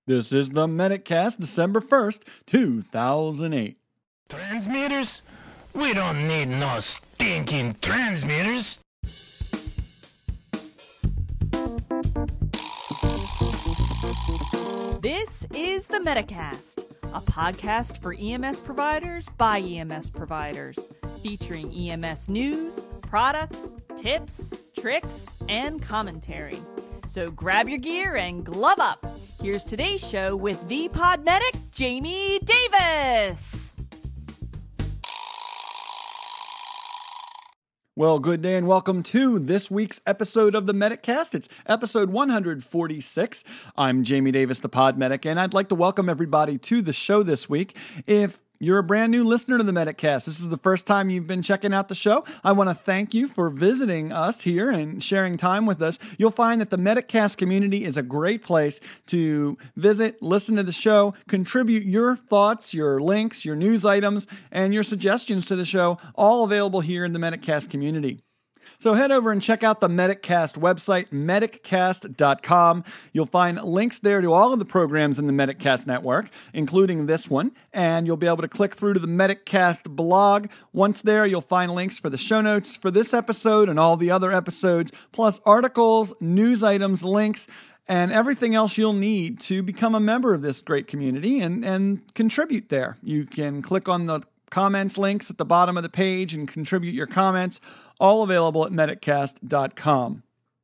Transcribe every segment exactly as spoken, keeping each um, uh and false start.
This is the Medicast, December first, two thousand eight. Transmitters? We don't need no stinking transmitters. This is the Medicast, a podcast for E M S providers by E M S providers, featuring E M S news, products, tips, tricks, and commentary. So grab your gear and glove up. Here's today's show with the pod medic, Jamie Davis. Well, good day and welcome to this week's episode of the Medicast. It's episode one forty-six. I'm Jamie Davis, the pod medic, and I'd like to welcome everybody to the show this week. If you're a brand new listener to the Medicast, this is the first time you've been checking out the show, I want to thank you for visiting us here and sharing time with us. You'll find that the Medicast community is a great place to visit, listen to the show, contribute your thoughts, your links, your news items, and your suggestions to the show, all available here in the Medicast community. So head over and check out the Medicast website, mediccast dot com. You'll find links there to all of the programs in the Medicast network, including this one, and you'll be able to click through to the Medicast blog. Once there, you'll find links for the show notes for this episode and all the other episodes, plus articles, news items, links, and everything else you'll need to become a member of this great community and, and contribute there. You can click on the comments links at the bottom of the page and contribute your comments, all available at mediccast dot com.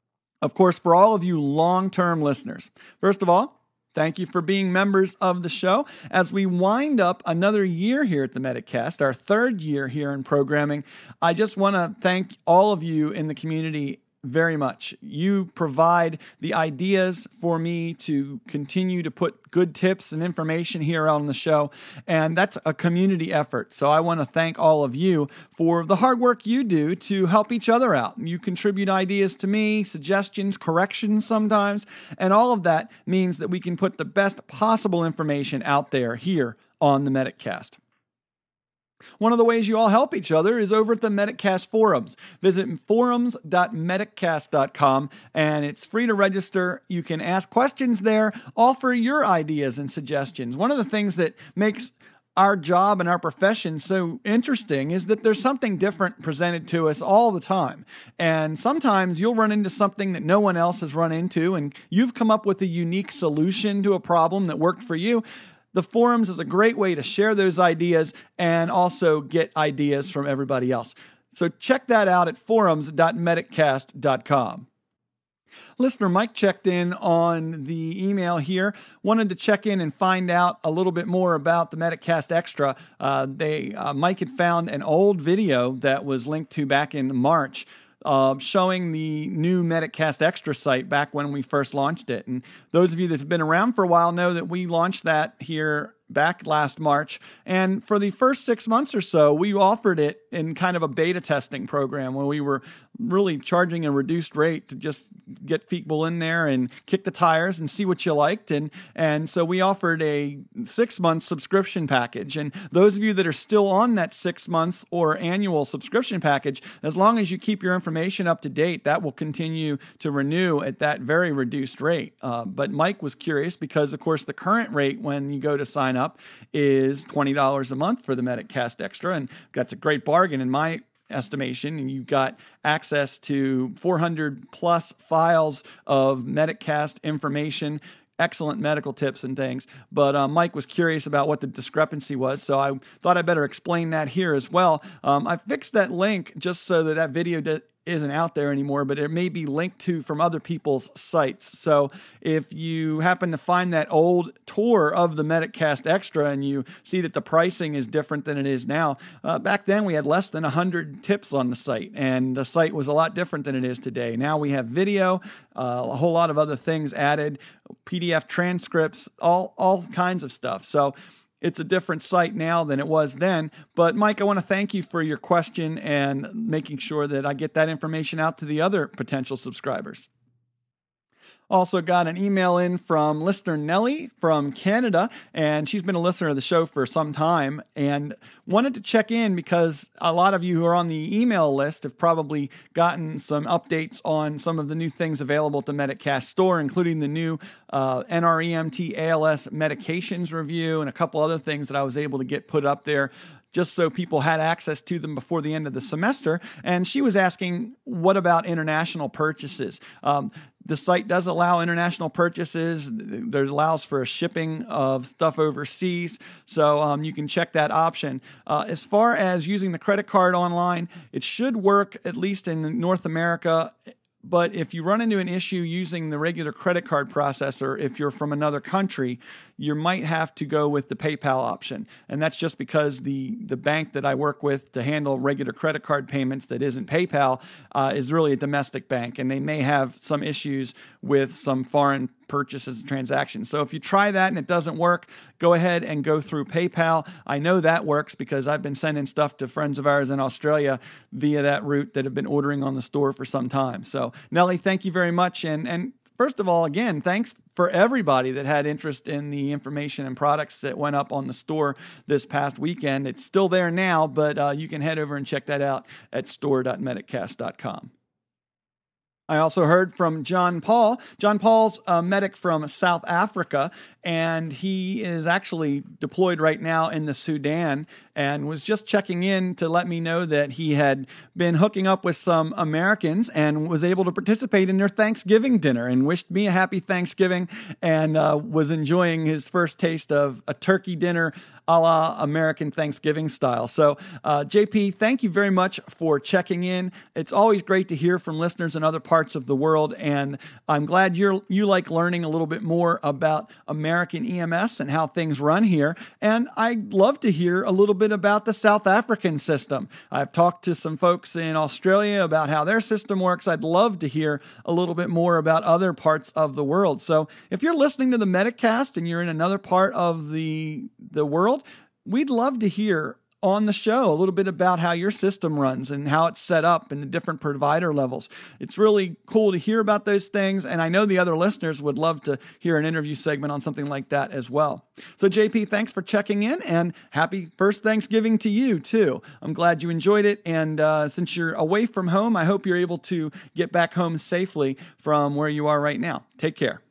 Of course, for all of you long-term listeners, first of all, thank you for being members of the show. As we wind up another year here at the Medicast, our third year here in programming, I just want to thank all of you in the community very much. You provide the ideas for me to continue to put good tips and information here on the show, and that's a community effort. So I want to thank all of you for the hard work you do to help each other out. You contribute ideas to me, suggestions, corrections sometimes, and all of that means that we can put the best possible information out there here on the Medicast. One of the ways you all help each other is over at the Medicast forums. Visit forums dot mediccast dot com, and it's free to register. You can ask questions there, offer your ideas and suggestions. One of the things that makes our job and our profession so interesting is that there's something different presented to us all the time. And sometimes you'll run into something that no one else has run into, and you've come up with a unique solution to a problem that worked for you. The forums is a great way to share those ideas and also get ideas from everybody else. So check that out at forums dot mediccast dot com. Listener Mike checked in on the email here, wanted to check in and find out a little bit more about the Medicast Extra. Uh, they uh, Mike had found an old video that was linked to back in March, Uh, showing the new Medicast Extra site back when we first launched it. And those of you that have been around for a while know that we launched that here back last March. And for the first six months or so, we offered it in kind of a beta testing program where we were really charging a reduced rate to just get people in there and kick the tires and see what you liked. And, and so we offered a six-month subscription package. And those of you that are still on that six months or annual subscription package, as long as you keep your information up to date, that will continue to renew at that very reduced rate. Uh, but Mike was curious because, of course, the current rate when you go to sign up is twenty dollars a month for the Medicast Extra. And that's a great bargain in my estimation. And you've got access to four hundred plus files of Medicast information, excellent medical tips and things. But uh, Mike was curious about what the discrepancy was, so I thought I better explain that here as well. Um, I fixed that link just so that that video de- isn't out there anymore, but it may be linked to from other people's sites. So if you happen to find that old tour of the Medicast Extra and you see that the pricing is different than it is now, uh, back then we had less than one hundred tips on the site, and the site was a lot different than it is today. Now we have video, uh, a whole lot of other things added, P D F transcripts, all, all kinds of stuff. So it's a different site now than it was then. But Mike, I want to thank you for your question and making sure that I get that information out to the other potential subscribers. Also got an email in from listener Nellie from Canada, and she's been a listener of the show for some time and wanted to check in because a lot of you who are on the email list have probably gotten some updates on some of the new things available at the Medicast store, including the new uh, N R E M T A L S medications review and a couple other things that I was able to get put up there just so people had access to them before the end of the semester. And she was asking, what about international purchases? Um, the site does allow international purchases. There allows for a shipping of stuff overseas. So um, you can check that option. Uh, as far as using the credit card online, it should work at least in North America. But if you run into an issue using the regular credit card processor, if you're from another country, you might have to go with the PayPal option. And that's just because the, the bank that I work with to handle regular credit card payments that isn't PayPal uh, is really a domestic bank. And they may have some issues with some foreign purchases and transactions. So if you try that and it doesn't work, go ahead and go through PayPal. I know that works because I've been sending stuff to friends of ours in Australia via that route that have been ordering on the store for some time. So Nellie, thank you very much. And, and first of all, again, thanks for everybody that had interest in the information and products that went up on the store this past weekend. It's still there now, but uh, you can head over and check that out at store dot medicast dot com. I also heard from John Paul. John Paul's a medic from South Africa, and he is actually deployed right now in the Sudan and was just checking in to let me know that he had been hooking up with some Americans and was able to participate in their Thanksgiving dinner and wished me a happy Thanksgiving and uh, was enjoying his first taste of a turkey dinner a la American Thanksgiving style. So, uh, J P, thank you very much for checking in. It's always great to hear from listeners in other parts of the world, and I'm glad you're you like learning a little bit more about American E M S and how things run here. And I'd love to hear a little bit about the South African system. I've talked to some folks in Australia about how their system works. I'd love to hear a little bit more about other parts of the world. So if you're listening to the Medicast and you're in another part of the the world, we'd love to hear on the show a little bit about how your system runs and how it's set up and the different provider levels. It's really cool to hear about those things, and I know the other listeners would love to hear an interview segment on something like that as well. So J P, thanks for checking in, and happy first Thanksgiving to you too. I'm glad you enjoyed it, and uh, since you're away from home, I hope you're able to get back home safely from where you are right now. Take care.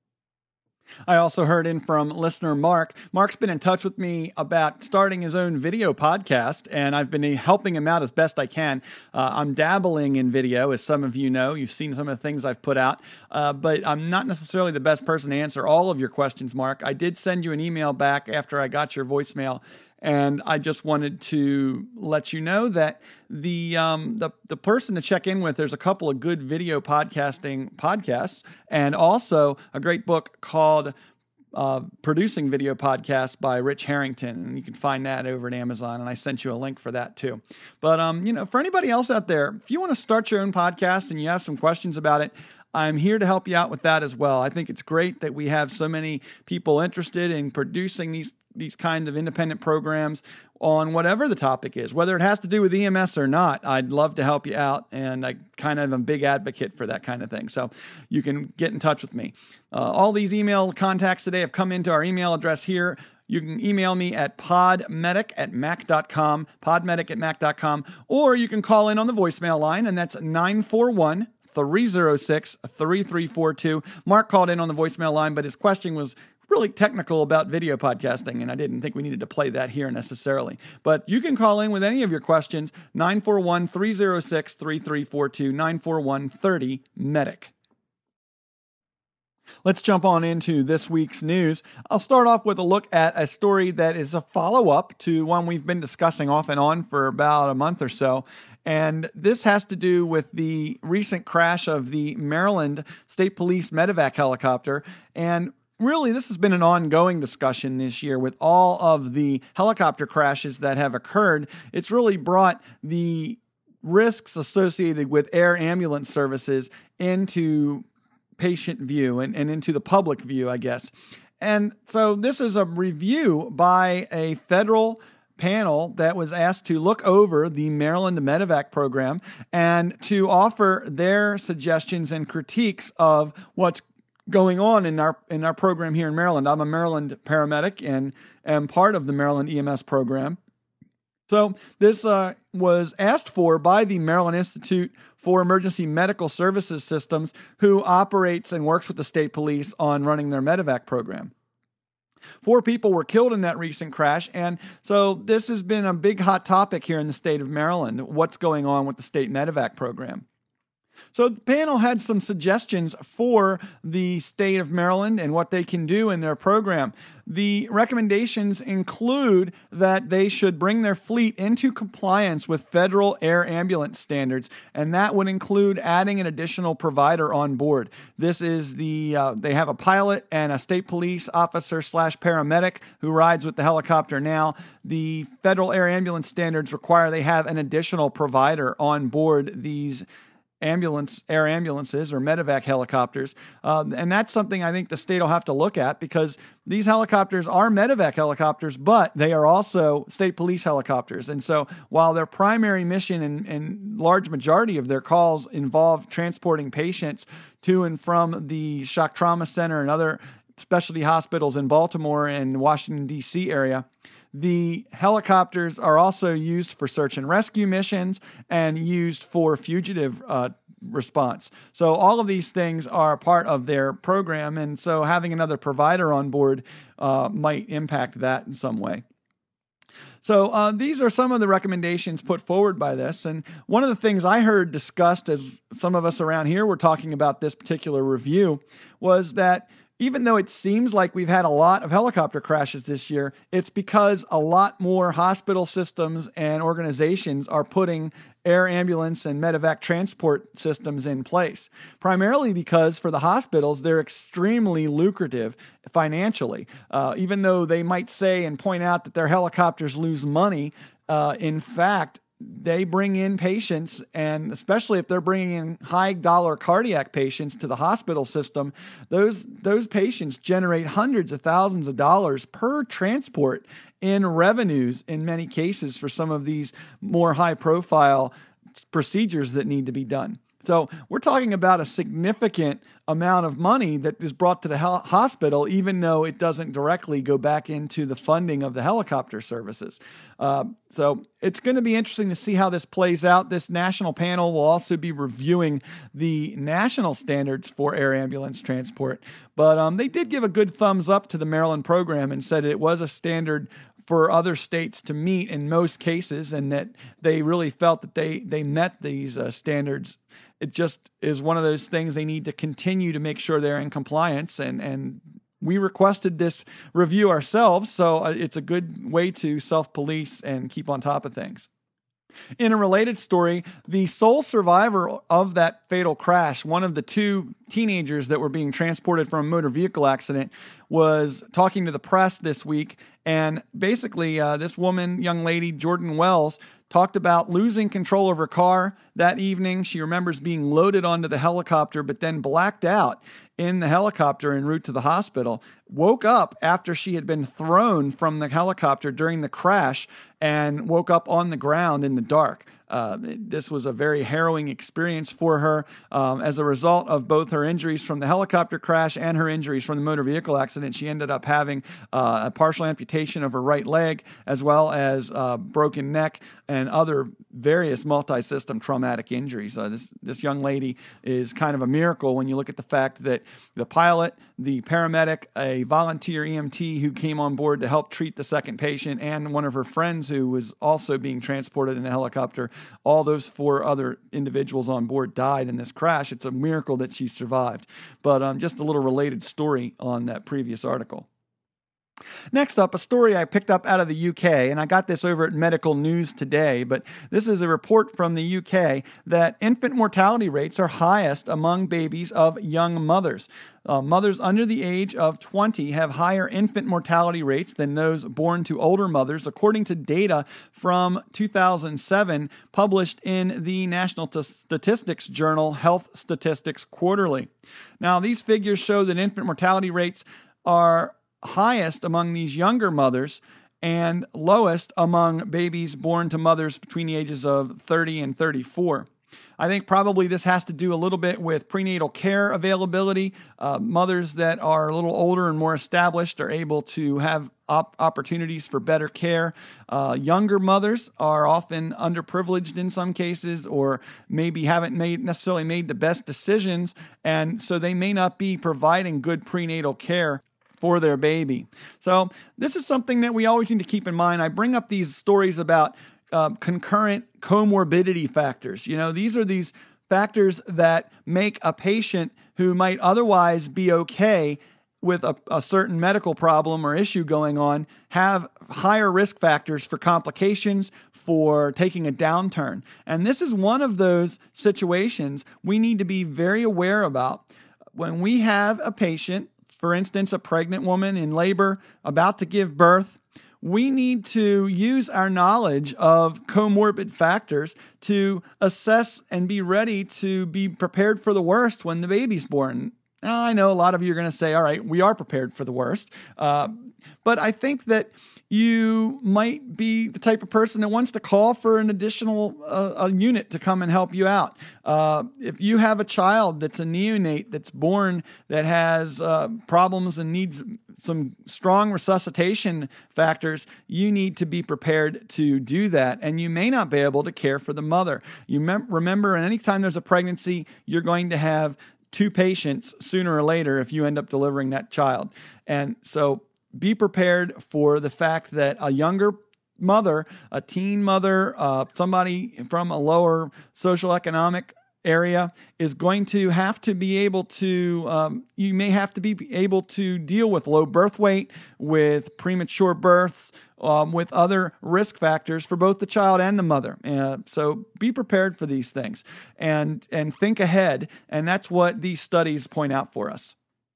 I also heard in from listener Mark. Mark's been in touch with me about starting his own video podcast, and I've been helping him out as best I can. Uh, I'm dabbling in video, as some of you know. You've seen some of the things I've put out, uh, but I'm not necessarily the best person to answer all of your questions, Mark. I did send you an email back after I got your voicemail, and I just wanted to let you know that the um, the the person to check in with, there's a couple of good video podcasting podcasts, and also a great book called uh, Producing Video Podcasts by Rich Harrington, and you can find that over at Amazon, and I sent you a link for that too. But um, you know, for anybody else out there, if you want to start your own podcast and you have some questions about it, I'm here to help you out with that as well. I think it's great that we have so many people interested in producing these these kinds of independent programs on whatever the topic is, whether it has to do with E M S or not. I'd love to help you out, and I kind of am a big advocate for that kind of thing. So you can get in touch with me. Uh, all these email contacts today have come into our email address here. You can email me at podmedic at mac dot com, podmedic at mac dot com, or you can call in on the voicemail line, and that's nine four one, three oh six, three three four two. Mark called in on the voicemail line, but his question was really technical about video podcasting, and I didn't think we needed to play that here necessarily. But you can call in with any of your questions, nine four one, three oh six, three three four two, nine four one, thirty, medic. Let's jump on into this week's news. I'll start off with a look at a story that is a follow-up to one we've been discussing off and on for about a month or so. And this has to do with the recent crash of the Maryland State Police Medevac helicopter. And really, this has been an ongoing discussion this year with all of the helicopter crashes that have occurred. It's really brought the risks associated with air ambulance services into patient view and, and into the public view, I guess. And so this is a review by a federal panel that was asked to look over the Maryland Medevac program and to offer their suggestions and critiques of what's going on in our in our program here in Maryland. I'm a Maryland paramedic and am part of the Maryland E M S program. So this uh, was asked for by the Maryland Institute for Emergency Medical Services Systems, who operates and works with the state police on running their medevac program. Four people were killed in that recent crash, and so this has been a big hot topic here in the state of Maryland, what's going on with the state medevac program. So the panel had some suggestions for the state of Maryland and what they can do in their program. The recommendations include that they should bring their fleet into compliance with federal air ambulance standards, and that would include adding an additional provider on board. This is the, uh, they have a pilot and a state police officer slash paramedic who rides with the helicopter now. The federal air ambulance standards require they have an additional provider on board these ambulance, air ambulances or medevac helicopters. Um, and that's something I think the state will have to look at, because these helicopters are medevac helicopters, but they are also state police helicopters. And so while their primary mission and, and large majority of their calls involve transporting patients to and from the shock trauma center and other specialty hospitals in Baltimore and Washington, D C area, the helicopters are also used for search and rescue missions and used for fugitive uh, response. So all of these things are part of their program, and so having another provider on board uh, might impact that in some way. So uh, these are some of the recommendations put forward by this. And one of the things I heard discussed as some of us around here were talking about this particular review was that even though it seems like we've had a lot of helicopter crashes this year, it's because a lot more hospital systems and organizations are putting air ambulance and medevac transport systems in place, primarily because for the hospitals, they're extremely lucrative financially. Uh, even though they might say and point out that their helicopters lose money, uh, in fact, they bring in patients, and especially if they're bringing in high dollar cardiac patients to the hospital system, those those patients generate hundreds of thousands of dollars per transport in revenues in many cases for some of these more high profile procedures that need to be done. So we're talking about a significant amount of money that is brought to the hospital, even though it doesn't directly go back into the funding of the helicopter services. Uh, so it's going to be interesting to see how this plays out. This national panel will also be reviewing the national standards for air ambulance transport. But um, they did give a good thumbs up to the Maryland program and said it was a standard for other states to meet in most cases, and that they really felt that they, they met these uh, standards. It just is one of those things they need to continue to make sure they're in compliance. And, and we requested this review ourselves, so it's a good way to self-police and keep on top of things. In a related story, the sole survivor of that fatal crash, one of the two teenagers that were being transported from a motor vehicle accident, was talking to the press this week. And basically, uh, this woman, young lady, Jordan Wells, talked about losing control of her car that evening. She remembers being loaded onto the helicopter, but then blacked out in the helicopter en route to the hospital. Woke up after she had been thrown from the helicopter during the crash and woke up on the ground in the dark. Uh, this was a very harrowing experience for her um, as a result of both her injuries from the helicopter crash and her injuries from the motor vehicle accident. She ended up having uh, a partial amputation of her right leg, as well as uh, broken neck and other various multi-system traumatic injuries. Uh, this, this young lady is kind of a miracle when you look at the fact that the pilot, the paramedic, a volunteer E M T who came on board to help treat the second patient, and one of her friends who was also being transported in a helicopter, all those four other individuals on board died in this crash. It's a miracle that she survived. But um, just a little related story on that previous article. Next up, a story I picked up out of the U K, and I got this over at Medical News Today, but this is a report from the U K that infant mortality rates are highest among babies of young mothers. Uh, mothers under the age of twenty have higher infant mortality rates than those born to older mothers, according to data from two thousand seven published in the National T- Statistics Journal Health Statistics Quarterly. Now, these figures show that infant mortality rates are highest among these younger mothers and lowest among babies born to mothers between the ages of thirty and thirty-four. I think probably this has to do a little bit with prenatal care availability. Uh, mothers that are a little older and more established are able to have op- opportunities for better care. Uh, younger mothers are often underprivileged in some cases, or maybe haven't made necessarily made the best decisions, and so they may not be providing good prenatal care for their baby. So this is something that we always need to keep in mind. I bring up these stories about uh, concurrent comorbidity factors. You know, these are these factors that make a patient who might otherwise be okay with a, a certain medical problem or issue going on have higher risk factors for complications, for taking a downturn. And this is one of those situations we need to be very aware about. When we have a patient, for instance, a pregnant woman in labor about to give birth, we need to use our knowledge of comorbid factors to assess and be ready to be prepared for the worst when the baby's born. Now, I know a lot of you are going to say, all right, we are prepared for the worst. Uh, but I think that you might be the type of person that wants to call for an additional uh, a unit to come and help you out. Uh, if you have a child that's a neonate that's born that has uh, problems and needs some strong resuscitation factors, you need to be prepared to do that. And you may not be able to care for the mother. You mem- remember, anytime there's a pregnancy, you're going to have two patients sooner or later if you end up delivering that child. And so be prepared for the fact that a younger mother, a teen mother, uh, somebody from a lower social economic area is going to have to be able to, um, you may have to be able to deal with low birth weight, with premature births, um, with other risk factors for both the child and the mother. Uh, so be prepared for these things and, and think ahead. And that's what these studies point out for us.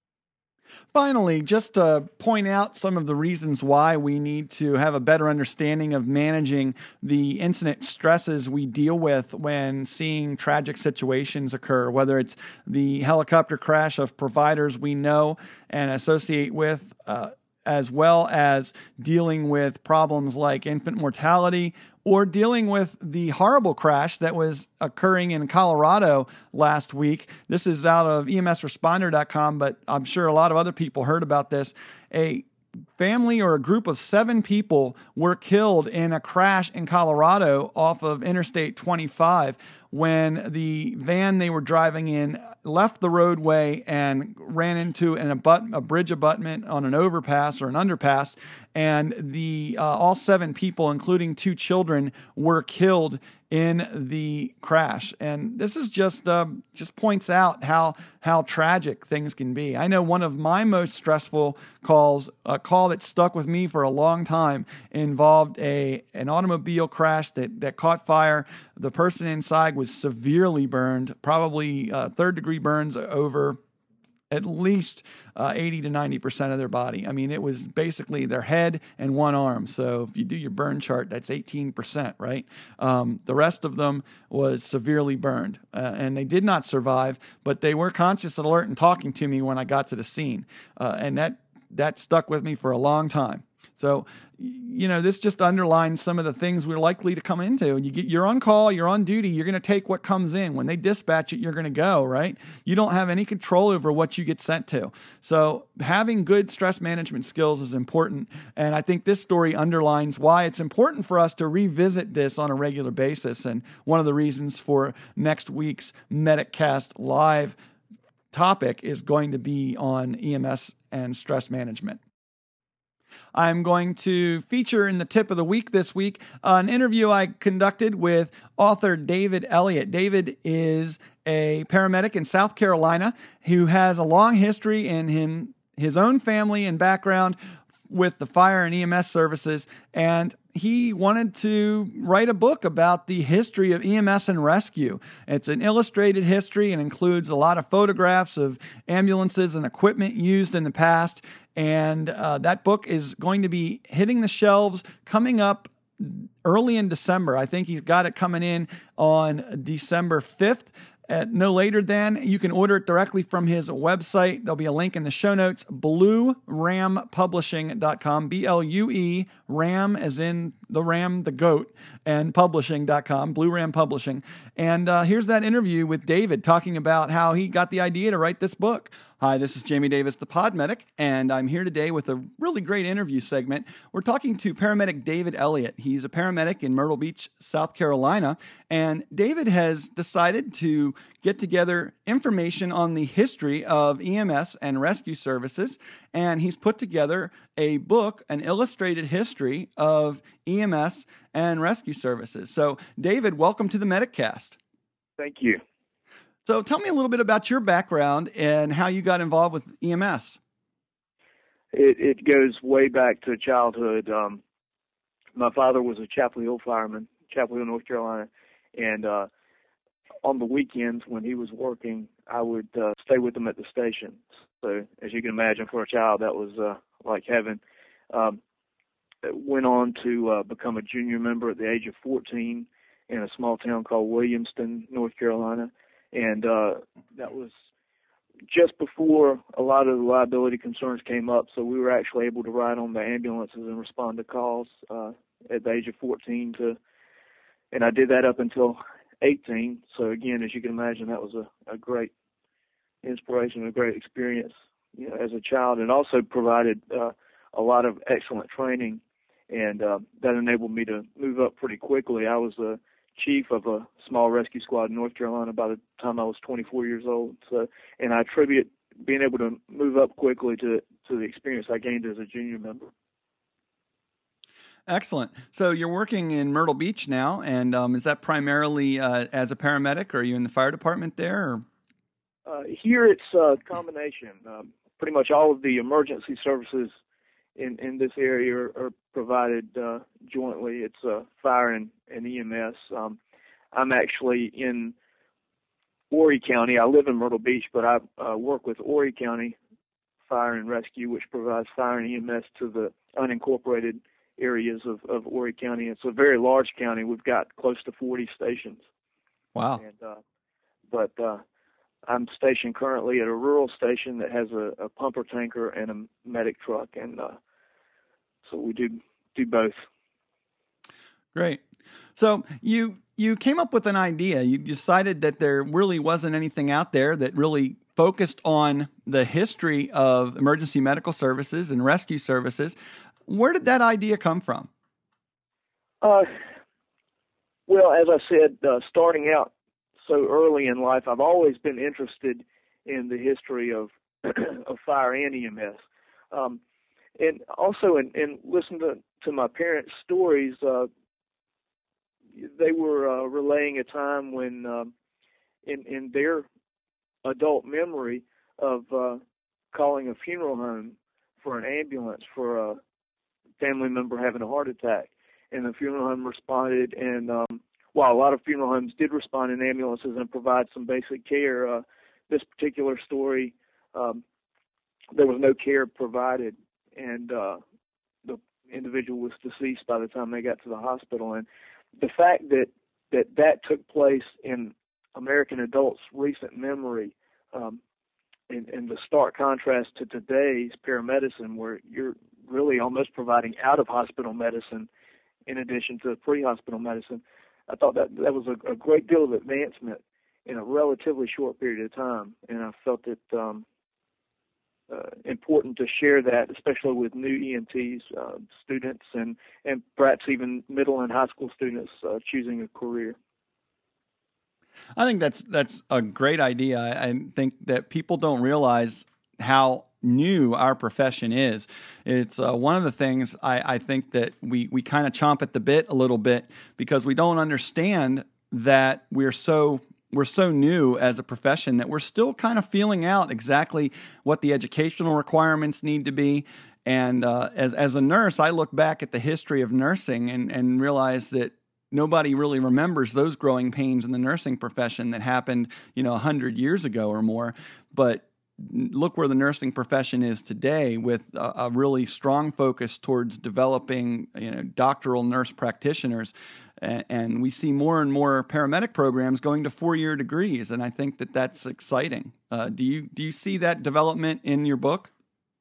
Finally, just to point out some of the reasons why we need to have a better understanding of managing the incident stresses we deal with when seeing tragic situations occur, whether it's the helicopter crash of providers we know and associate with, uh, as well as dealing with problems like infant mortality or dealing with the horrible crash that was occurring in Colorado last week. This is out of E M S responder dot com, but I'm sure a lot of other people heard about this. A family or a group of seven people were killed in a crash in Colorado off of Interstate twenty-five when the van they were driving in left the roadway and ran into an abut- a bridge abutment on an overpass or an underpass, and the uh, all seven people, including two children, were killed in the crash. And this is just uh, just points out how how tragic things can be. I know one of my most stressful calls, a call that stuck with me for a long time, involved a an automobile crash that that caught fire. The person inside was severely burned, probably uh, third degree burns over at least uh, eighty to ninety percent of their body. I mean, it was basically their head and one arm. So if you do your burn chart, that's eighteen percent, right? Um, the rest of them was severely burned, uh, and they did not survive, but they were conscious and alert and talking to me when I got to the scene. Uh, and that, that stuck with me for a long time. So, you know, this just underlines some of the things we're likely to come into. You get, you're on call, you're on duty, you're going to take what comes in. When they dispatch it, you're going to go, right? You don't have any control over what you get sent to. So having good stress management skills is important. And I think this story underlines why it's important for us to revisit this on a regular basis. And one of the reasons for next week's MedicCast Live topic is going to be on E M S and stress management. I'm going to feature in the tip of the week this week an interview I conducted with author David Elliott. David is a paramedic in South Carolina who has a long history in him, his own family and background with the fire and E M S services, and he wanted to write a book about the history of E M S and rescue. It's an illustrated history and includes a lot of photographs of ambulances and equipment used in the past. And uh, that book is going to be hitting the shelves coming up early in December. I think he's got it coming in on December fifth. at no later than. You can order it directly from his website. There'll be a link in the show notes, blue ram publishing dot com, B L U E, ram as in the ram, the goat, and publishing dot com, Blue Ram Publishing. And uh, here's that interview with David talking about how he got the idea to write this book. Hi, this is Jamie Davis, the Pod Medic, and I'm here today with a really great interview segment. We're talking to paramedic David Elliott. He's a paramedic in Myrtle Beach, South Carolina, and David has decided to get together information on the history of E M S and rescue services, and he's put together a book, an illustrated history of E M S and rescue services. So, David, welcome to the MedicCast. Thank you. So tell me a little bit about your background and how you got involved with E M S. It, it goes way back to childhood. Um, my father was a Chapel Hill fireman, Chapel Hill, North Carolina, and uh, on the weekends when he was working, I would uh, stay with him at the station. So as you can imagine, for a child, that was uh, like heaven. Um, went on to uh, become a junior member at the age of fourteen in a small town called Williamston, North Carolina. And uh, that was just before a lot of the liability concerns came up, so we were actually able to ride on the ambulances and respond to calls uh, at the age of fourteen. To, and I did that up until eighteen. So again, as you can imagine, that was a, a great inspiration, a great experience, you know, as a child, and also provided uh, a lot of excellent training, and uh, that enabled me to move up pretty quickly. I was a chief of a small rescue squad in North Carolina by the time I was twenty-four years old. So, and I attribute being able to move up quickly to, to the experience I gained as a junior member. Excellent. So you're working in Myrtle Beach now, and um, is that primarily uh, as a paramedic, or are you in the fire department there? Uh, here it's a combination. Um, pretty much all of the emergency services in, in this area are, are provided uh, jointly. It's uh, fire and, and E M S. Um, I'm actually in Horry County. I live in Myrtle Beach, but I uh, work with Horry County Fire and Rescue, which provides fire and E M S to the unincorporated areas of, of Horry County. It's a very large county. We've got close to forty stations. Wow. And, uh, but uh, I'm stationed currently at a rural station that has a, a pumper tanker and a medic truck, and uh, so we do do both. Great. So you you came up with an idea. You decided that there really wasn't anything out there that really focused on the history of emergency medical services and rescue services. Where did that idea come from? Uh, well, as I said, uh, starting out so early in life, I've always been interested in the history of of fire and E M S. Um, and also in, in listening to, to my parents' stories, uh, they were uh, relaying a time when um, in, in their adult memory of uh, calling a funeral home for an ambulance for a family member having a heart attack. And the funeral home responded, and um, while a lot of funeral homes did respond in ambulances and provide some basic care, uh, this particular story, um, there was no care provided, and uh, the individual was deceased by the time they got to the hospital. And the fact that that, that took place in American adults' recent memory, um, and, and the stark contrast to today's paramedicine, where you're really almost providing out-of-hospital medicine in addition to pre-hospital medicine, I thought that that was a, a great deal of advancement in a relatively short period of time, and I felt it um, uh, important to share that, especially with new E M Ts, uh, students, and, and perhaps even middle and high school students uh, choosing a career. I think that's that's a great idea. I, I think that people don't realize how new our profession is. It's uh, one of the things I, I think that we, we kind of chomp at the bit a little bit because we don't understand that we're so we're so new as a profession that we're still kind of feeling out exactly what the educational requirements need to be. And uh, as as a nurse, I look back at the history of nursing and, and realize that nobody really remembers those growing pains in the nursing profession that happened, you know, a hundred years ago or more. But look where the nursing profession is today, with a, a really strong focus towards developing, you know, doctoral nurse practitioners. and, and we see more and more paramedic programs going to four-year degrees, and I think that that's exciting. Uh, do you do you see that development in your book?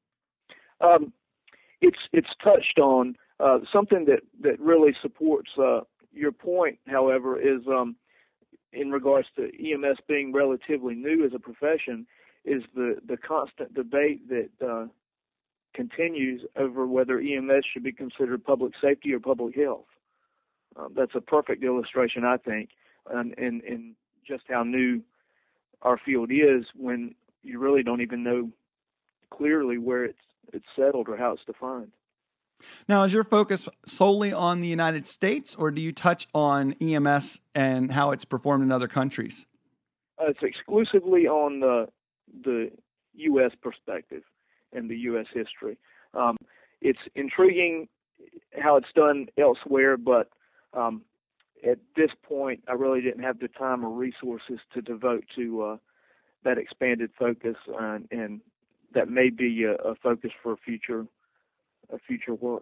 Um, it's it's touched on uh, something that that really supports uh, your point. However, is um, in regards to E M S being relatively new as a profession, is the the constant debate that uh, continues over whether E M S should be considered public safety or public health. Um, that's a perfect illustration, I think, and in, in just how new our field is when you really don't even know clearly where it's it's settled or how it's defined. Now, is your focus solely on the United States, or do you touch on E M S and how it's performed in other countries? Uh, it's exclusively on the the U S perspective and the U S history. Um, it's intriguing how it's done elsewhere, but um, at this point, I really didn't have the time or resources to devote to uh, that expanded focus, uh, and that may be a, a focus for future a future work.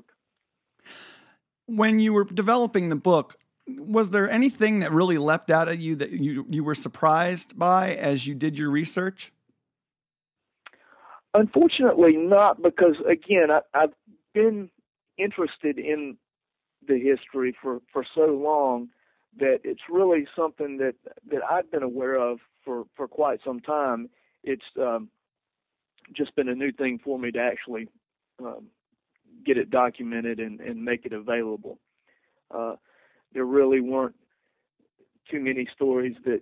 When you were developing the book, was there anything that really leapt out at you that you, you were surprised by as you did your research? Unfortunately not, because again, I, I've been interested in the history for, for so long that it's really something that, that I've been aware of for, for quite some time. It's um, just been a new thing for me to actually um, get it documented and, and make it available. Uh, there really weren't too many stories that,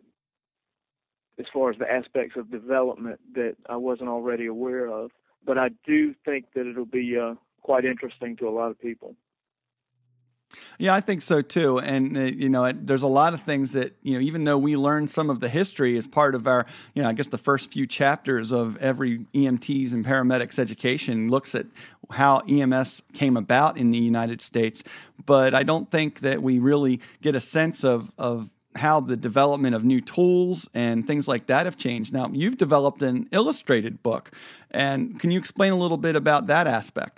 as far as the aspects of development, that I wasn't already aware of. But I do think that it'll be uh, quite interesting to a lot of people. Yeah, I think so too. And, uh, you know, it, there's a lot of things that, you know, even though we learn some of the history as part of our, you know, I guess the first few chapters of every E M T's and paramedics education looks at how E M S came about in the United States. But I don't think that we really get a sense of, of how the development of new tools and things like that have changed. Now, you've developed an illustrated book. And can you explain a little bit about that aspect?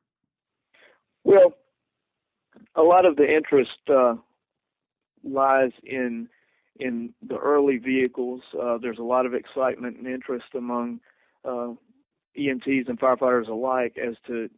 Well, a lot of the interest uh, lies in in the early vehicles. Uh, there's a lot of excitement and interest among uh, E M Ts and firefighters alike as to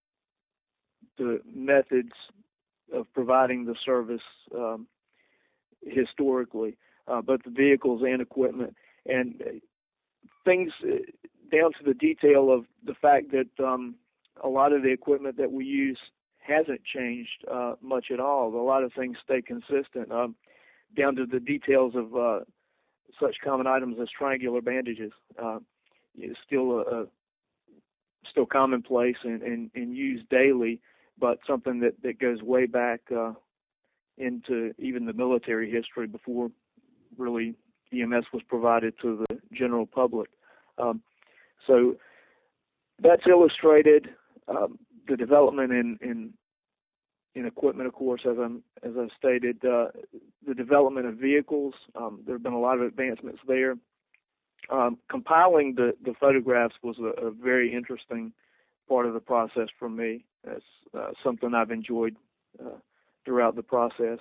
the methods of providing the service um, historically, uh, both the vehicles and equipment, and things down to the detail of the fact that um, a lot of the equipment that we use hasn't changed uh, much at all. A lot of things stay consistent, um, down to the details of uh, such common items as triangular bandages. Uh, it's still a, a still commonplace and, and, and used daily, but something that, that goes way back uh, into even the military history before really E M S was provided to the general public. Um, so that's illustrated. Um, the development in, in in equipment, of course, as I'm as I stated, uh, the development of vehicles. Um, there have been a lot of advancements there. Um, compiling the, the photographs was a, a very interesting part of the process for me. That's uh, something I've enjoyed uh, throughout the process.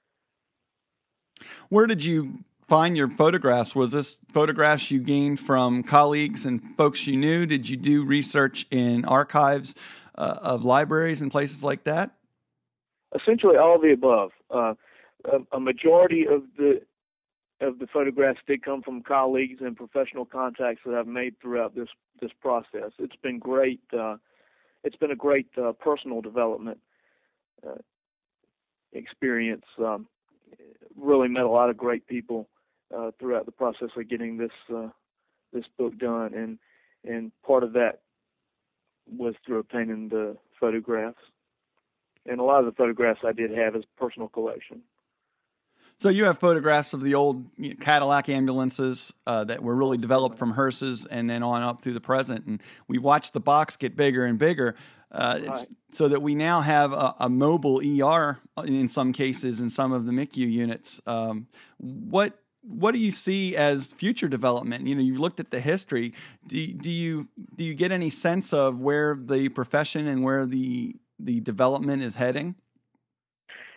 Where did you find your photographs? Was this photographs you gained from colleagues and folks you knew? Did you do research in archives uh, of libraries and places like that? Essentially all of the above. Uh, a, a majority of the of the photographs did come from colleagues and professional contacts that I've made throughout this this process. It's been great. Uh, it's been a great uh, personal development uh, experience. Um, really met a lot of great people uh, throughout the process of getting this uh, this book done, and and part of that was through obtaining the photographs. And a lot of the photographs I did have as personal collection. So you have photographs of the old you know, Cadillac ambulances uh, that were really developed from hearses and then on up through the present. And we watched the box get bigger and bigger uh, right. so that we now have a, a mobile E R in some cases in some of the M I C U units. Um, what what do you see as future development? You know, you've looked at the history. Do, do you do you get any sense of where the profession and where the the development is heading?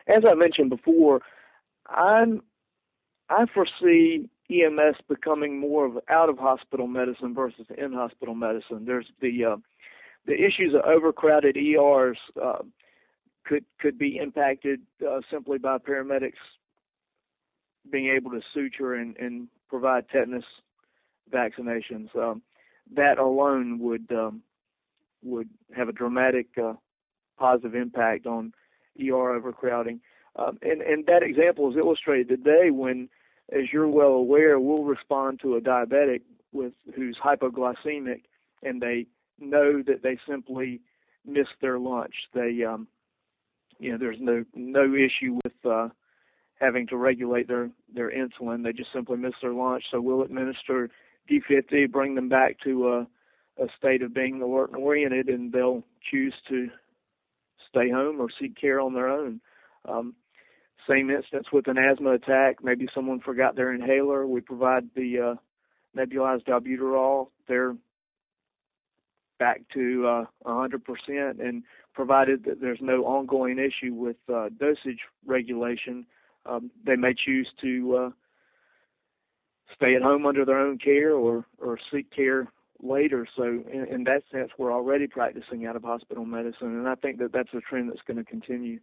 as I mentioned before, I'm I foresee E M S becoming more of out-of-hospital medicine versus in-hospital medicine. There's the uh, the issues of overcrowded E Rs uh, could could be impacted uh, simply by paramedics being able to suture and, and provide tetanus vaccinations. Um, that alone would um, would have a dramatic uh, positive impact on E R overcrowding. Um, and, and that example is illustrated today when, as you're well aware, we'll respond to a diabetic with who's hypoglycemic, and they know that they simply missed their lunch. They, um, you know, there's no no issue with uh, having to regulate their, their insulin. They just simply missed their lunch. So we'll administer D fifty, bring them back to a, a state of being alert and oriented, and they'll choose to stay home or seek care on their own. Um, same instance with an asthma attack. Maybe someone forgot their inhaler. We provide the uh, nebulized albuterol. They're back to uh, one hundred percent, and provided that there's no ongoing issue with uh, dosage regulation, um, they may choose to uh, stay at home under their own care or, or seek care later. So in, in that sense, we're already practicing out-of-hospital medicine, and I think that that's a trend that's going to continue.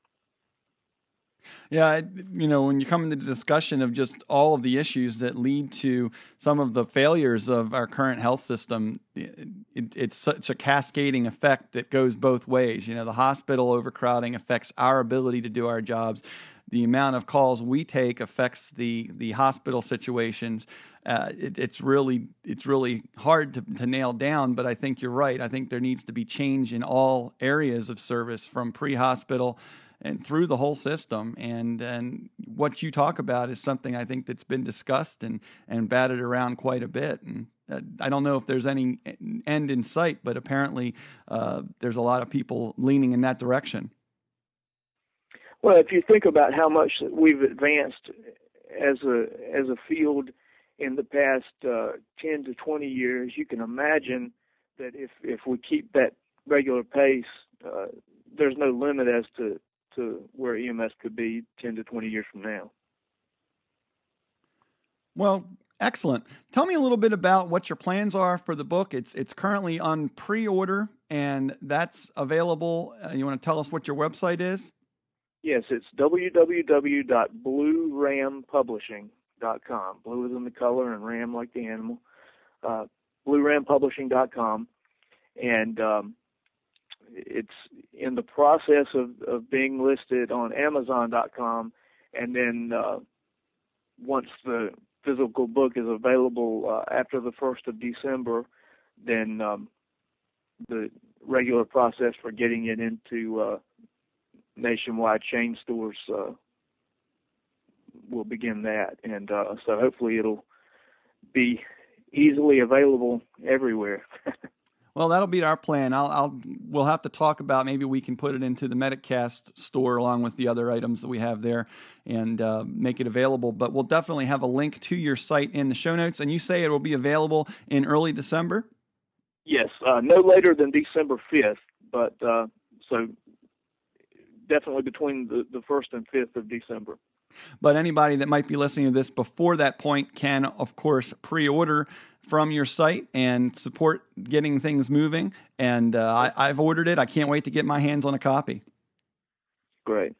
Yeah, you know, when you come into the discussion of just all of the issues that lead to some of the failures of our current health system, it, it, it's such a cascading effect that goes both ways. You know, the hospital overcrowding affects our ability to do our jobs. The amount of calls we take affects the the hospital situations. Uh, it, it's really it's really hard to, to nail down, but I think you're right. I think there needs to be change in all areas of service, from pre-hospital and through the whole system. And and what you talk about is something I think that's been discussed and, and batted around quite a bit. And uh, I don't know if there's any end in sight, but apparently uh, there's a lot of people leaning in that direction. Well, if you think about how much we've advanced as a as a field in the past uh, ten to twenty years, you can imagine that if, if we keep that regular pace, uh, there's no limit as to to where E M S could be ten to twenty years from now. Well, excellent. Tell me a little bit about what your plans are for the book. It's it's currently on pre-order, and that's available. Uh, you want to tell us what your website is? Yes, it's w w w dot blue ram publishing dot com. Blue is in the color and ram like the animal. Uh, blue ram publishing dot com. And um, it's in the process of, of being listed on amazon dot com, and then uh, once the physical book is available uh, after the first of December, then um, the regular process for getting it into uh, nationwide chain stores uh, will begin that. And uh, so hopefully it'll be easily available everywhere. Well, that'll be our plan. I'll, I'll, we'll have to talk about, maybe we can put it into the Medicast store along with the other items that we have there and uh, make it available. But we'll definitely have a link to your site in the show notes. And you say it will be available in early December? Yes, uh, no later than December fifth. But uh, so definitely between the, the first and fifth of December. But anybody that might be listening to this before that point can, of course, pre-order from your site and support getting things moving. And uh, I, I've ordered it. I can't wait to get my hands on a copy. Great.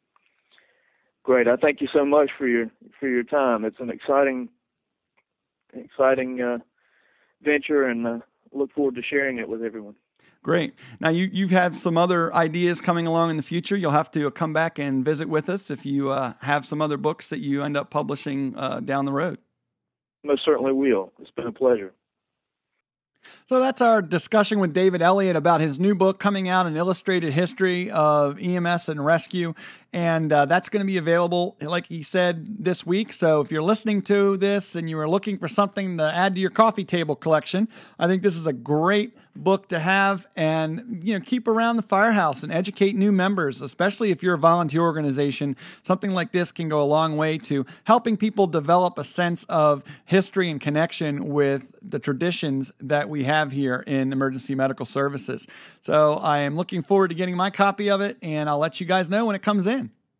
Great. I thank you so much for your for your time. It's an exciting, exciting uh, venture, and uh, look forward to sharing it with everyone. Great. Now, you, you've had some other ideas coming along in the future. You'll have to come back and visit with us if you uh, have some other books that you end up publishing uh, down the road. Most certainly will. It's been a pleasure. So that's our discussion with David Elliott about his new book coming out, An Illustrated History of E M S and Rescue. And uh, that's going to be available, like he said, this week. So if you're listening to this and you are looking for something to add to your coffee table collection, I think this is a great book to have, and you know, keep around the firehouse and educate new members, especially if you're a volunteer organization. Something like this can go a long way to helping people develop a sense of history and connection with the traditions that we have here in emergency medical services. So I am looking forward to getting my copy of it, and I'll let you guys know when it comes in.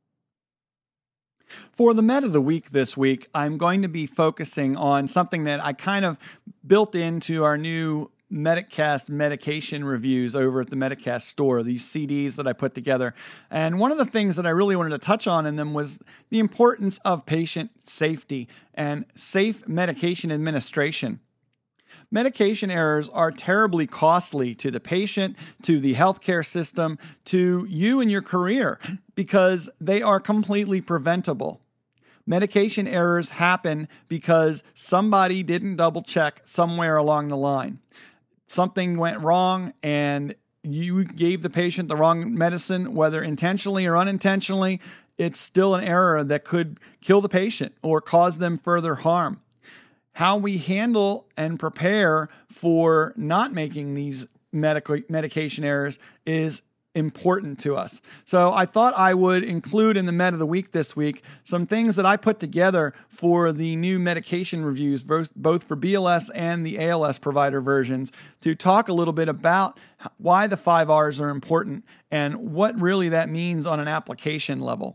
For the Med of the Week this week, I'm going to be focusing on something that I kind of built into our new Medicast medication reviews over at the Medicast store, these C Ds that I put together. And one of the things that I really wanted to touch on in them was the importance of patient safety and safe medication administration. Medication errors are terribly costly to the patient, to the healthcare system, to you and your career, because they are completely preventable. Medication errors happen because somebody didn't double check somewhere along the line. Something went wrong and you gave the patient the wrong medicine, whether intentionally or unintentionally. It's still an error that could kill the patient or cause them further harm. How we handle and prepare for not making these medical medication errors is important to us. So I thought I would include in the Med of the Week this week some things that I put together for the new medication reviews, both, both for B L S and the A L S provider versions, to talk a little bit about why the five R's are important and what really that means on an application level.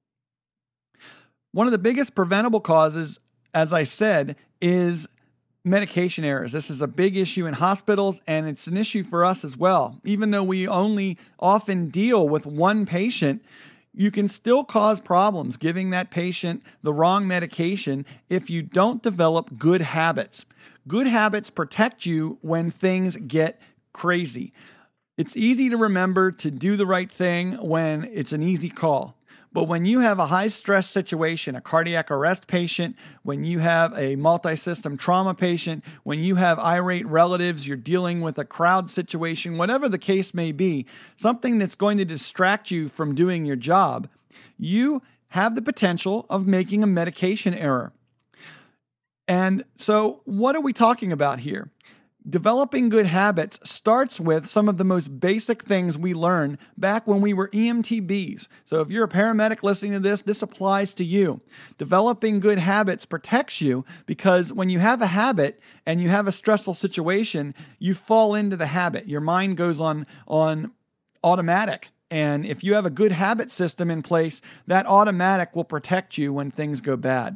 One of the biggest preventable causes, as I said, is medication errors. This is a big issue in hospitals, and it's an issue for us as well. Even though we only often deal with one patient, you can still cause problems giving that patient the wrong medication if you don't develop good habits. Good habits protect you when things get crazy. It's easy to remember to do the right thing when it's an easy call. But when you have a high-stress situation, a cardiac arrest patient, when you have a multi-system trauma patient, when you have irate relatives, you're dealing with a crowd situation, whatever the case may be, something that's going to distract you from doing your job, you have the potential of making a medication error. And so what are we talking about here? Developing good habits starts with some of the most basic things we learned back when we were E M T Bs. So if you're a paramedic listening to this, this applies to you. Developing good habits protects you because when you have a habit and you have a stressful situation, you fall into the habit. Your mind goes on, on automatic. And if you have a good habit system in place, that automatic will protect you when things go bad.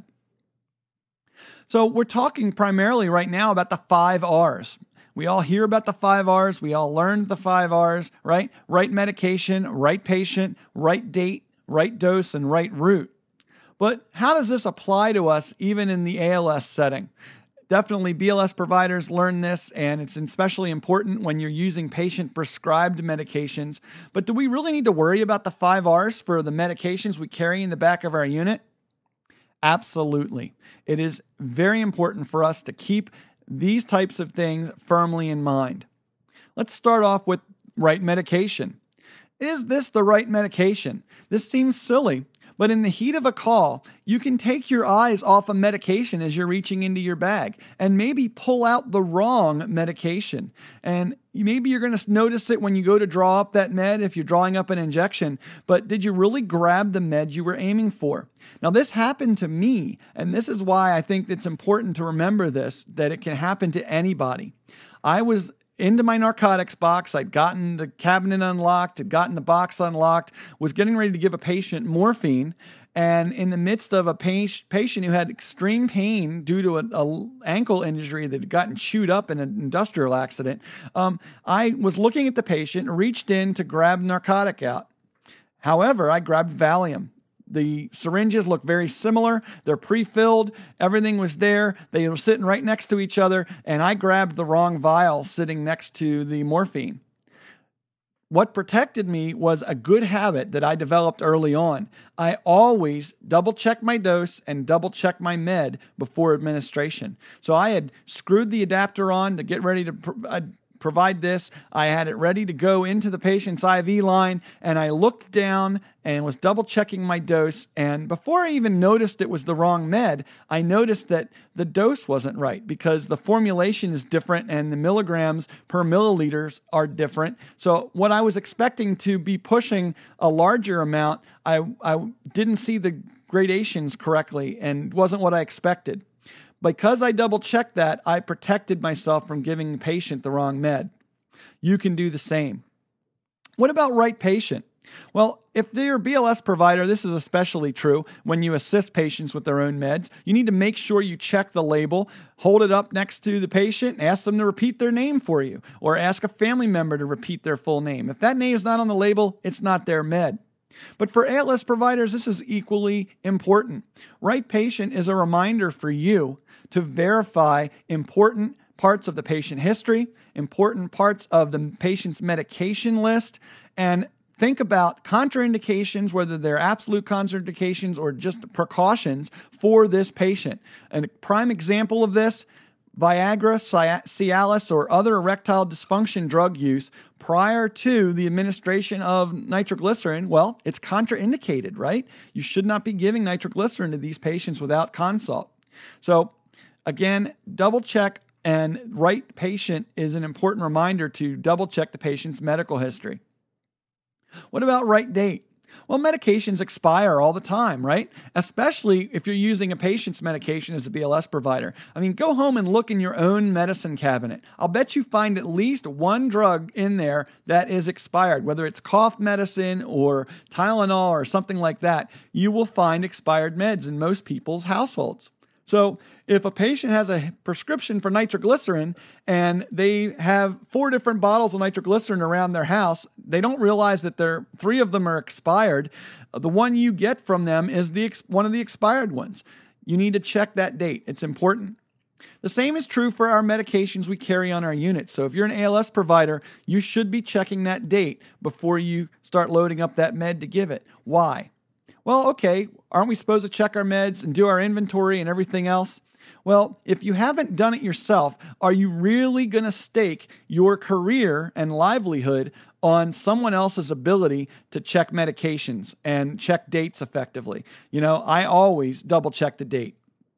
So we're talking primarily right now about the five R's. We all hear about the five R's. We all learned the five R's, right? Right medication, right patient, right date, right dose, and right route. But how does this apply to us even in the A L S setting? Definitely B L S providers learn this, and it's especially important when you're using patient-prescribed medications. But do we really need to worry about the five R's for the medications we carry in the back of our unit? Absolutely. It is very important for us to keep these types of things firmly in mind. Let's start off with right medication. Is this the right medication? This seems silly, but in the heat of a call, you can take your eyes off a medication as you're reaching into your bag and maybe pull out the wrong medication. And maybe you're going to notice it when you go to draw up that med if you're drawing up an injection, but did you really grab the med you were aiming for? Now, this happened to me, and this is why I think it's important to remember this, that it can happen to anybody. I was into my narcotics box. I'd gotten the cabinet unlocked, had gotten the box unlocked, was getting ready to give a patient morphine. And in the midst of a patient who had extreme pain due to an ankle injury that had gotten chewed up in an industrial accident, um, I was looking at the patient, reached in to grab narcotic out. However, I grabbed Valium. The syringes look very similar. They're pre-filled. Everything was there. They were sitting right next to each other, and I grabbed the wrong vial sitting next to the morphine. What protected me was a good habit that I developed early on. I always double-check my dose and double-check my med before administration. So I had screwed the adapter on to get ready to pr- uh, provide this. I had it ready to go into the patient's I V line, and I looked down and was double-checking my dose. And before I even noticed it was the wrong med, I noticed that the dose wasn't right because the formulation is different and the milligrams per milliliters are different. So what I was expecting to be pushing a larger amount, I, I didn't see the gradations correctly and wasn't what I expected. Because I double-checked that, I protected myself from giving the patient the wrong med. You can do the same. What about right patient? Well, if they're a B L S provider, this is especially true when you assist patients with their own meds. You need to make sure you check the label, hold it up next to the patient, ask them to repeat their name for you, or ask a family member to repeat their full name. If that name is not on the label, it's not their med. But for A L S providers, this is equally important. Right Patient is a reminder for you to verify important parts of the patient history, important parts of the patient's medication list, and think about contraindications, whether they're absolute contraindications or just precautions for this patient. And a prime example of this, Viagra, Cialis, or other erectile dysfunction drug use prior to the administration of nitroglycerin, well, it's contraindicated, right? You should not be giving nitroglycerin to these patients without consult. So again, double check, and Right Patient is an important reminder to double check the patient's medical history. What about right date? Well, medications expire all the time, right? Especially if you're using a patient's medication as a B L S provider. I mean, go home and look in your own medicine cabinet. I'll bet you find at least one drug in there that is expired, whether it's cough medicine or Tylenol or something like that. You will find expired meds in most people's households. So if a patient has a prescription for nitroglycerin and they have four different bottles of nitroglycerin around their house, they don't realize that they're, three of them are expired. The one you get from them is the one of the expired ones. You need to check that date. It's important. The same is true for our medications we carry on our units. So if you're an A L S provider, you should be checking that date before you start loading up that med to give it. Why? Well, okay, aren't we supposed to check our meds and do our inventory and everything else? Well, if you haven't done it yourself, are you really going to stake your career and livelihood on someone else's ability to check medications and check dates effectively? You know, I always double check the date.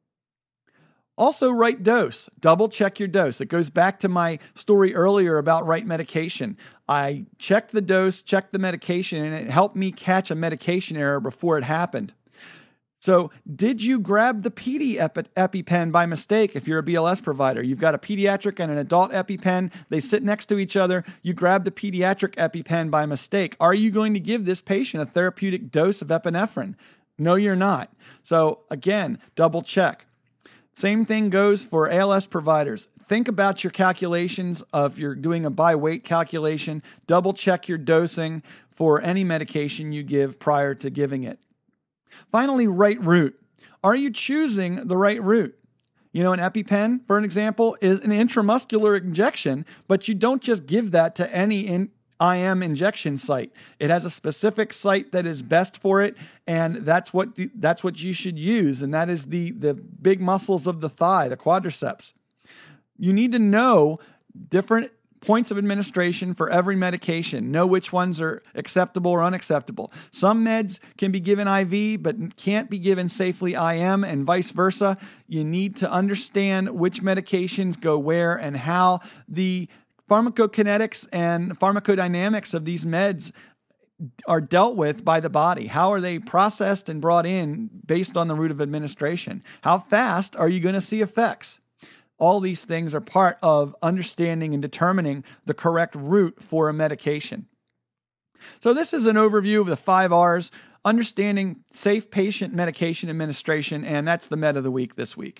Also, right dose. Double check your dose. It goes back to my story earlier about right medication. I checked the dose, checked the medication, and it helped me catch a medication error before it happened. So did you grab the Pedi Epi- EpiPen by mistake if you're a B L S provider? You've got a pediatric and an adult EpiPen. They sit next to each other. You grab the pediatric EpiPen by mistake. Are you going to give this patient a therapeutic dose of epinephrine? No, you're not. So again, double check. Same thing goes for A L S providers. Think about your calculations. If you're doing a by weight calculation, double check your dosing for any medication you give prior to giving it. Finally, right route. Are you choosing the right route? You know, an EpiPen, for an example, is an intramuscular injection, but you don't just give that to any in, I M injection site. It has a specific site that is best for it, and that's what that's what you should use, and that is the the big muscles of the thigh, the quadriceps. You need to know different points of administration for every medication. Know which ones are acceptable or unacceptable. Some meds can be given I V, but can't be given safely I M, and vice versa. You need to understand which medications go where and how. The pharmacokinetics and pharmacodynamics of these meds are dealt with by the body. How are they processed and brought in based on the route of administration? How fast are you going to see effects? All these things are part of understanding and determining the correct route for a medication. So this is an overview of the five R's, understanding safe patient medication administration, and that's the med of the week this week.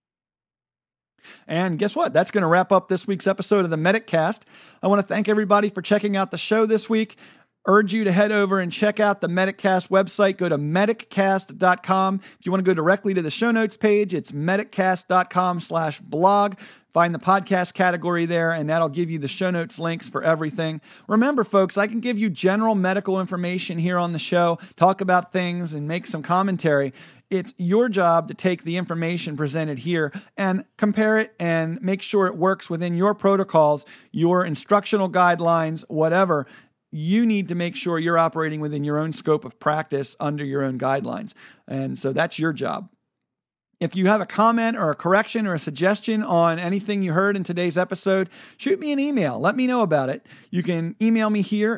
And guess what? That's going to wrap up this week's episode of the MedicCast. I want to thank everybody for checking out the show this week. Urge you to head over and check out the MedicCast website. Go to mediccast dot com. If you want to go directly to the show notes page, it's mediccast dot com slash blog. Find the podcast category there, and that'll give you the show notes links for everything. Remember, folks, I can give you general medical information here on the show, talk about things, and make some commentary. It's your job to take the information presented here and compare it and make sure it works within your protocols, your instructional guidelines, whatever. You need to make sure you're operating within your own scope of practice under your own guidelines. And so that's your job. If you have a comment or a correction or a suggestion on anything you heard in today's episode, shoot me an email. Let me know about it. You can email me here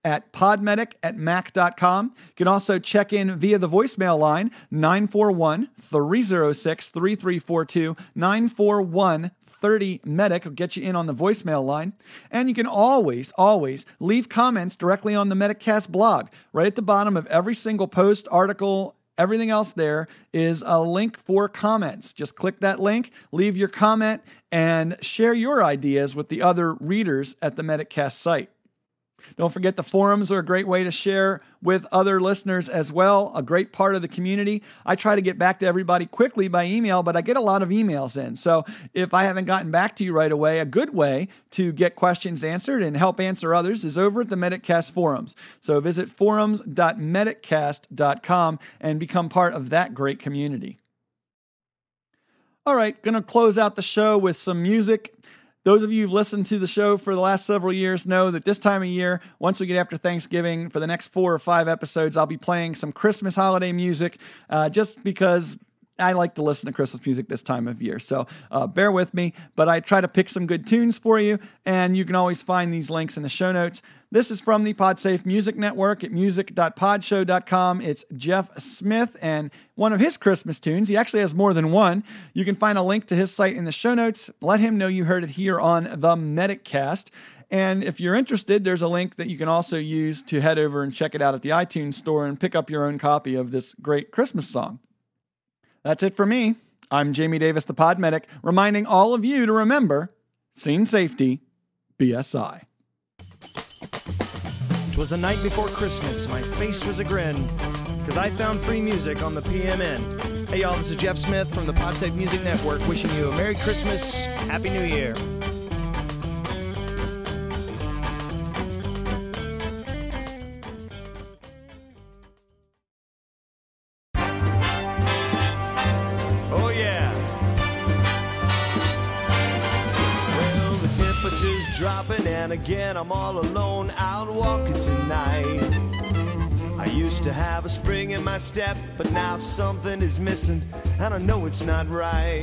at podmedic at mac dot com. You can also check in via the voicemail line, nine four one, three oh six, three three four two, nine four one, thirty medic will get you in on the voicemail line. And you can always, always leave comments directly on the Medicast blog. Right at the bottom of every single post, article, everything else there is a link for comments. Just click that link, leave your comment, and share your ideas with the other readers at the Medicast site. Don't forget the forums are a great way to share with other listeners as well, a great part of the community. I try to get back to everybody quickly by email, but I get a lot of emails in. So if I haven't gotten back to you right away, a good way to get questions answered and help answer others is over at the Medicast forums. So visit forums dot medicast dot com and become part of that great community. All right, going to close out the show with some music. Those of you who've listened to the show for the last several years know that this time of year, once we get after Thanksgiving, for the next four or five episodes, I'll be playing some Christmas holiday music uh, just because I like to listen to Christmas music this time of year. So uh, bear with me, but I try to pick some good tunes for you, and you can always find these links in the show notes. This is from the PodSafe Music Network at music dot podshow dot com. It's Jeff Smith and one of his Christmas tunes. He actually has more than one. You can find a link to his site in the show notes. Let him know you heard it here on the Medicast. And if you're interested, there's a link that you can also use to head over and check it out at the iTunes store and pick up your own copy of this great Christmas song. That's it for me. I'm Jamie Davis, the Pod Medic, reminding all of you to remember, scene safety, B S I. 'Twas the night before Christmas, my face was a grin, cause I found free music on the P M N. Hey y'all, this is Jeff Smith from the PodSafe Music Network, wishing you a Merry Christmas, Happy New Year. Oh yeah. Well, the temperature's dropping and again I'm all alone out walking tonight. I used to have a spring in my step, but now something is missing and I know it's not right.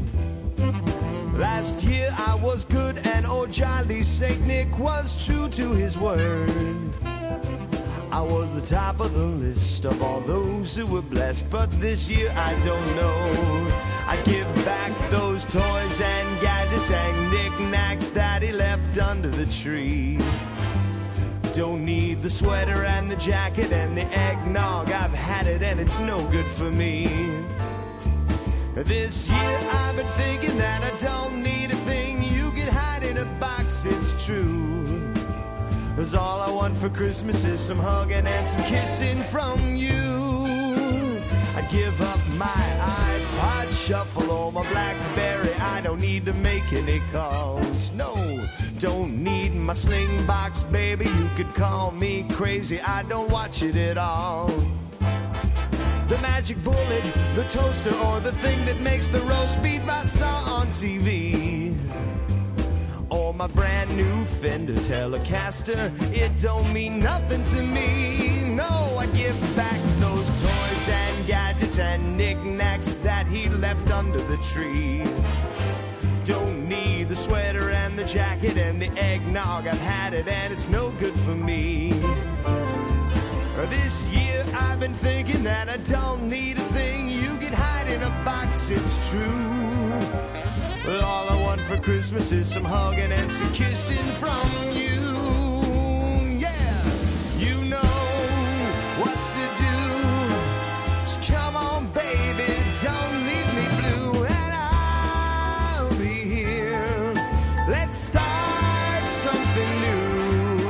Last year I was good and old jolly Saint Nick was true to his word. I was the top of the list of all those who were blessed, but this year I don't know. I give back those toys and gadgets and knickknacks that he left under the tree. Don't need the sweater and the jacket and the eggnog, I've had it and it's no good for me. This year I've been thinking that I don't need a thing you could hide in a box, it's true. Cause all I want for Christmas is some hugging and some kissing from you. I'd give up my iPod shuffle or my BlackBerry, I don't need to make any calls, no. Don't need my sling box, baby, you could call me crazy, I don't watch it at all. The magic bullet, the toaster, or the thing that makes the roast beef I saw on T V. Or my brand new Fender Telecaster, it don't mean nothing to me. No, I give back those toys and gadgets and knickknacks that he left under the tree. Don't need the sweater and the jacket and the eggnog, I've had it and it's no good for me. This year I've been thinking that I don't need a thing you can hide in a box, it's true. But all I want for Christmas is some hugging and some kissing from you. Yeah, you know what to do. So come on, baby, don't leave me blue. And I'll be here. Let's start something new.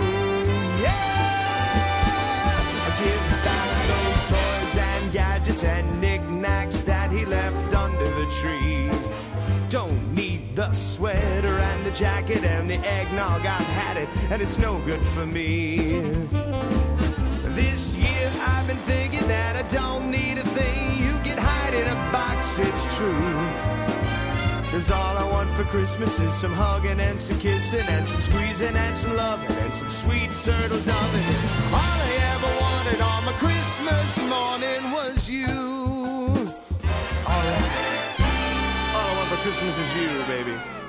Yeah, I give back those toys and gadgets and knickknacks that he left under the tree. Don't need the sweater and the jacket and the eggnog, I've had it and it's no good for me. This year I've been thinking that I don't need a thing you can hide in a box, it's true. Cause all I want for Christmas is some hugging and some kissing and some squeezing and some loving and some sweet turtle doving. It's all I ever wanted on my Christmas morning was you. Alright. All I want for Christmas is you, baby.